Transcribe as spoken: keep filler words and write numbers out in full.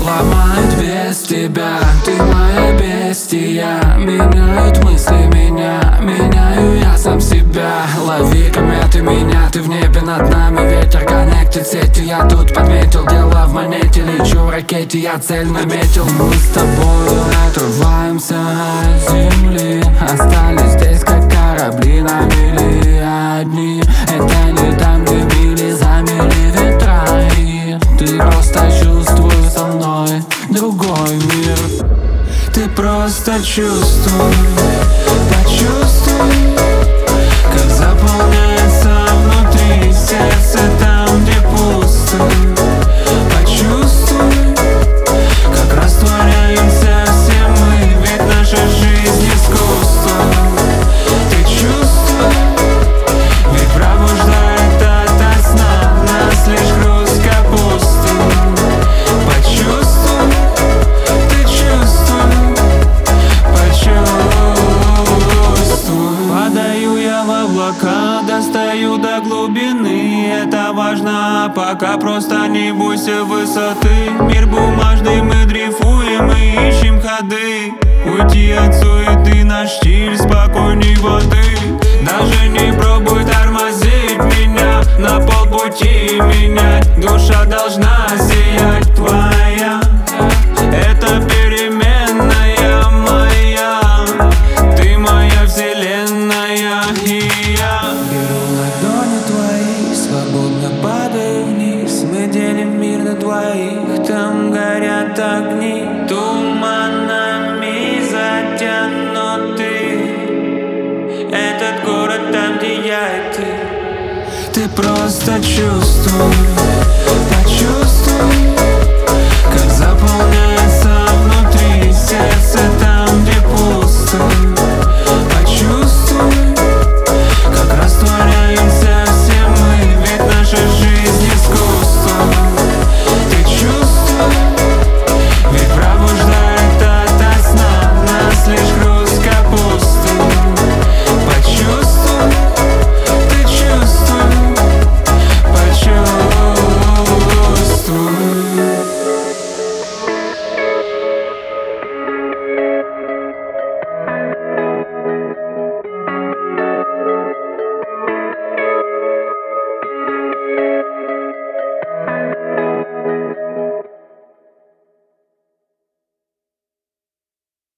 ломают без тебя. Ты моя бестия. Меняют мысли меня, меняю я сам себя. Лови кометы меня, ты в небе над нами. Ветер коннектит сети, я тут подметил. Дело в монете, лечу в ракете, я цель наметил. Мы с тобой отрываемся от земли, остались здесь как корабли на мели одни. Это не там, где мили замели ветра, и ты просто чувствуй со мной другой мир. Ты просто чувствуй, почувствуй, как заполняется внутри сердце там, где пусто. Почувствуй, как растворяемся все мы, ведь наша жизнь искусство. Ты чувствуй, ведь пробуждает ото сна нас лишь груз капусты. Почувствуй, ты чувствуй, почувствуй. Падаю я в облака, достаю до глубины. Это важно, пока просто не бойся высоты. Мир бумажный, мы дрейфуем и ищем ходы. Уйти от суеты, наш стиль спокойней воды. Даже не пробуй тормозить меня, на полпути менять. Душа должна сиять твоя, это переменная моя. Ты моя вселенная, и я беру ладони твои, свободно падаю вниз. Мы делим мир на двоих, там горят огни туманами затянуты. Этот город там, где я и ты. Ты просто чувствуй,